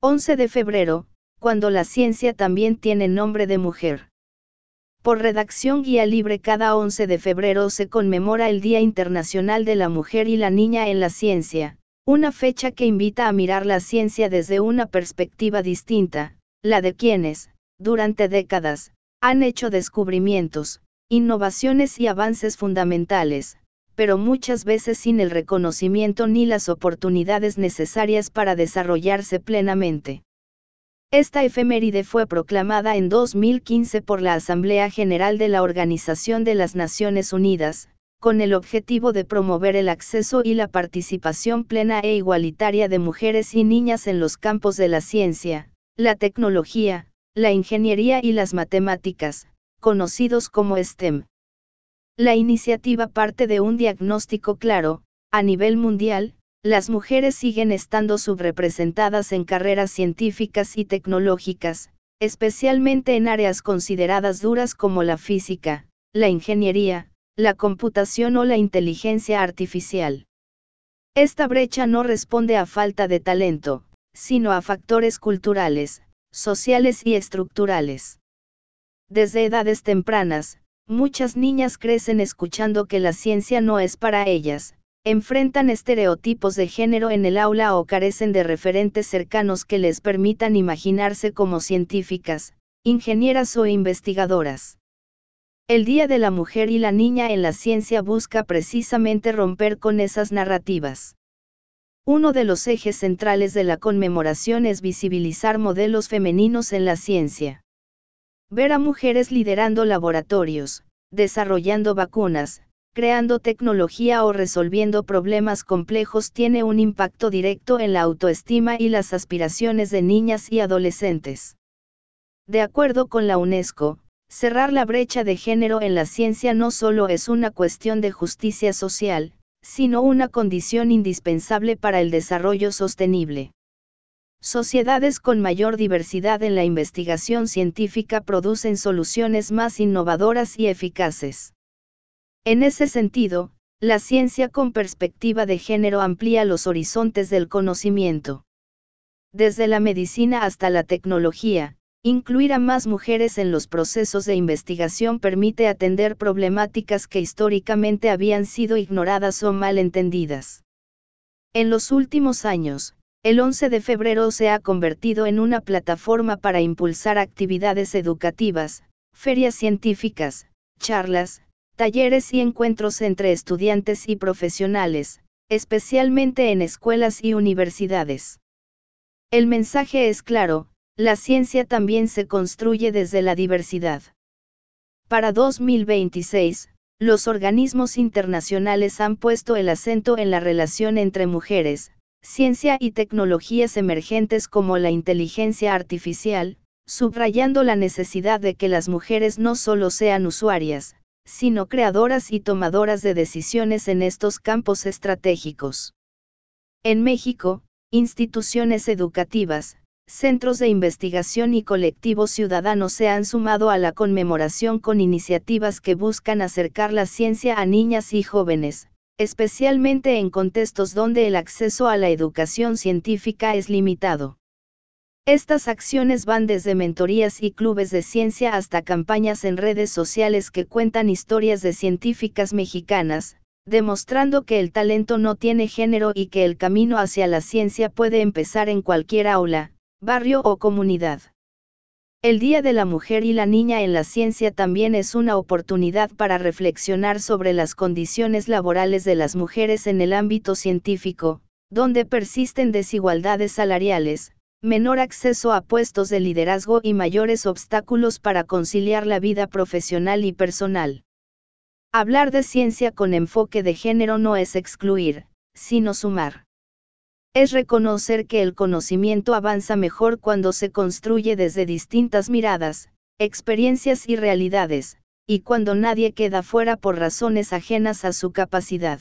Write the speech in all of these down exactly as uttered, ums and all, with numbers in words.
once de febrero, cuando la ciencia también tiene nombre de mujer. Por redacción Guía Libre, cada once de febrero se conmemora el Día Internacional de la Mujer y la Niña en la Ciencia, una fecha que invita a mirar la ciencia desde una perspectiva distinta, la de quienes, durante décadas, han hecho descubrimientos, innovaciones y avances fundamentales, pero muchas veces sin el reconocimiento ni las oportunidades necesarias para desarrollarse plenamente. Esta efeméride fue proclamada en dos mil quince por la Asamblea General de la Organización de las Naciones Unidas, con el objetivo de promover el acceso y la participación plena e igualitaria de mujeres y niñas en los campos de la ciencia, la tecnología, la ingeniería y las matemáticas, conocidos como STEM. La iniciativa parte de un diagnóstico claro: a nivel mundial, las mujeres siguen estando subrepresentadas en carreras científicas y tecnológicas, especialmente en áreas consideradas duras como la física, la ingeniería, la computación o la inteligencia artificial. Esta brecha no responde a falta de talento, sino a factores culturales, sociales y estructurales. Desde edades tempranas, muchas niñas crecen escuchando que la ciencia no es para ellas, enfrentan estereotipos de género en el aula o carecen de referentes cercanos que les permitan imaginarse como científicas, ingenieras o investigadoras. El Día de la Mujer y la Niña en la Ciencia busca precisamente romper con esas narrativas. Uno de los ejes centrales de la conmemoración es visibilizar modelos femeninos en la ciencia. Ver a mujeres liderando laboratorios, desarrollando vacunas, creando tecnología o resolviendo problemas complejos tiene un impacto directo en la autoestima y las aspiraciones de niñas y adolescentes. De acuerdo con la UNESCO, cerrar la brecha de género en la ciencia no solo es una cuestión de justicia social, sino una condición indispensable para el desarrollo sostenible. Sociedades con mayor diversidad en la investigación científica producen soluciones más innovadoras y eficaces. En ese sentido, la ciencia con perspectiva de género amplía los horizontes del conocimiento. Desde la medicina hasta la tecnología, incluir a más mujeres en los procesos de investigación permite atender problemáticas que históricamente habían sido ignoradas o mal entendidas. En los últimos años, el once de febrero se ha convertido en una plataforma para impulsar actividades educativas, ferias científicas, charlas, talleres y encuentros entre estudiantes y profesionales, especialmente en escuelas y universidades. El mensaje es claro: la ciencia también se construye desde la diversidad. Para dos mil veintiséis, los organismos internacionales han puesto el acento en la relación entre mujeres, ciencia y tecnologías emergentes como la inteligencia artificial, subrayando la necesidad de que las mujeres no solo sean usuarias, sino creadoras y tomadoras de decisiones en estos campos estratégicos. En México, instituciones educativas, centros de investigación y colectivos ciudadanos se han sumado a la conmemoración con iniciativas que buscan acercar la ciencia a niñas y jóvenes, especialmente en contextos donde el acceso a la educación científica es limitado. Estas acciones van desde mentorías y clubes de ciencia hasta campañas en redes sociales que cuentan historias de científicas mexicanas, demostrando que el talento no tiene género y que el camino hacia la ciencia puede empezar en cualquier aula, barrio o comunidad. El Día de la Mujer y la Niña en la Ciencia también es una oportunidad para reflexionar sobre las condiciones laborales de las mujeres en el ámbito científico, donde persisten desigualdades salariales, menor acceso a puestos de liderazgo y mayores obstáculos para conciliar la vida profesional y personal. Hablar de ciencia con enfoque de género no es excluir, sino sumar. Es reconocer que el conocimiento avanza mejor cuando se construye desde distintas miradas, experiencias y realidades, y cuando nadie queda fuera por razones ajenas a su capacidad.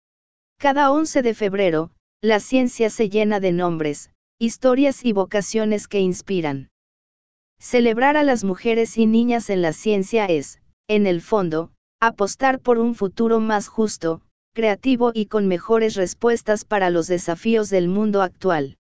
Cada once de febrero, la ciencia se llena de nombres, historias y vocaciones que inspiran. Celebrar a las mujeres y niñas en la ciencia es, en el fondo, apostar por un futuro más justo, creativo y con mejores respuestas para los desafíos del mundo actual.